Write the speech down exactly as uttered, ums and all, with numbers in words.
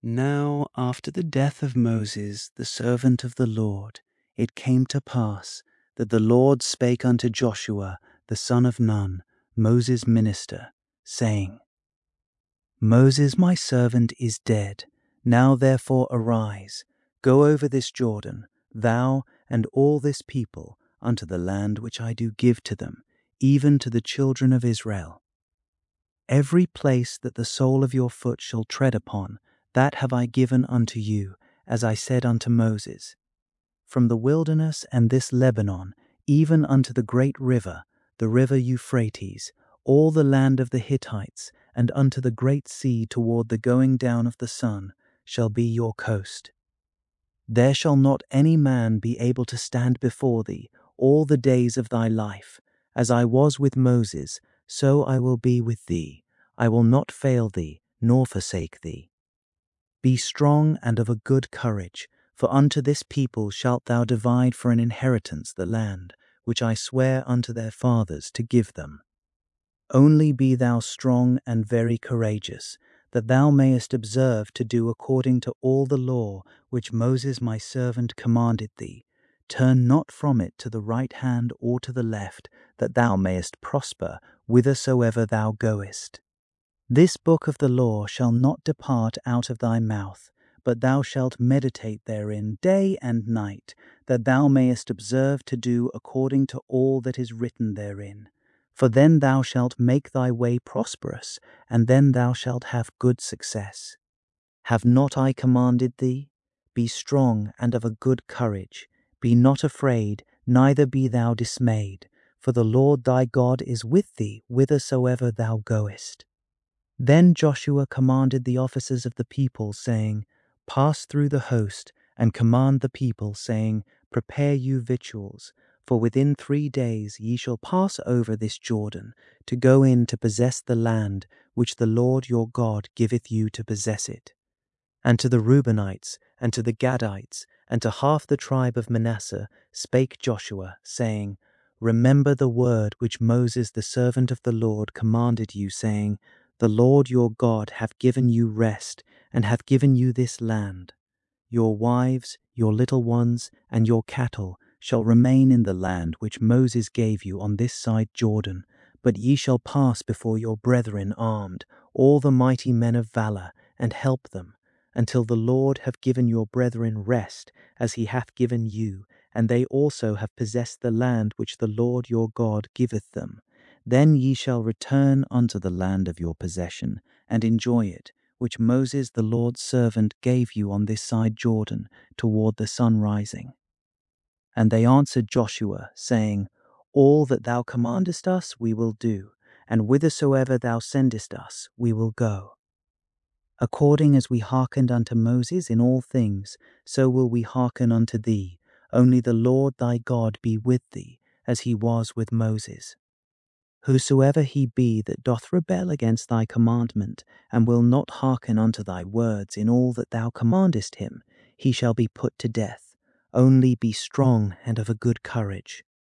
Now after the death of Moses, the servant of the Lord, it came to pass that the Lord spake unto Joshua, the son of Nun, Moses' minister, saying, Moses my servant is dead. Now therefore arise, go over this Jordan, thou and all this people, unto the land which I do give to them, even to the children of Israel. Every place that the sole of your foot shall tread upon, that have I given unto you, as I said unto Moses. From the wilderness and this Lebanon, even unto the great river, the river Euphrates, all the land of the Hittites, and unto the great sea toward the going down of the sun, shall be your coast. There shall not any man be able to stand before thee all the days of thy life. As I was with Moses, so I will be with thee. I will not fail thee, nor forsake thee. Be strong and of a good courage, for unto this people shalt thou divide for an inheritance the land, which I swear unto their fathers to give them. Only be thou strong and very courageous, that thou mayest observe to do according to all the law which Moses my servant commanded thee. Turn not from it to the right hand or to the left, that thou mayest prosper whithersoever thou goest. This book of the law shall not depart out of thy mouth, but thou shalt meditate therein day and night, that thou mayest observe to do according to all that is written therein. For then thou shalt make thy way prosperous, and then thou shalt have good success. Have not I commanded thee? Be strong and of a good courage. Be not afraid, neither be thou dismayed, for the Lord thy God is with thee whithersoever thou goest. Then Joshua commanded the officers of the people, saying, Pass through the host, and command the people, saying, Prepare you victuals, for within three days ye shall pass over this Jordan, to go in to possess the land which the Lord your God giveth you to possess it. And to the Reubenites, and to the Gadites, and to half the tribe of Manasseh spake Joshua, saying, Remember the word which Moses the servant of the Lord commanded you, saying, The Lord your God hath given you rest, and hath given you this land. Your wives, your little ones, and your cattle shall remain in the land which Moses gave you on this side Jordan, but ye shall pass before your brethren armed, all the mighty men of valor, and help them, until the Lord have given your brethren rest, as he hath given you, and they also have possessed the land which the Lord your God giveth them. Then ye shall return unto the land of your possession, and enjoy it, which Moses the Lord's servant gave you on this side Jordan, toward the sun rising. And they answered Joshua, saying, All that thou commandest us we will do, and whithersoever thou sendest us we will go. According as we hearkened unto Moses in all things, so will we hearken unto thee. Only the Lord thy God be with thee, as he was with Moses. Whosoever he be that doth rebel against thy commandment, and will not hearken unto thy words in all that thou commandest him, he shall be put to death. Only be strong and of a good courage.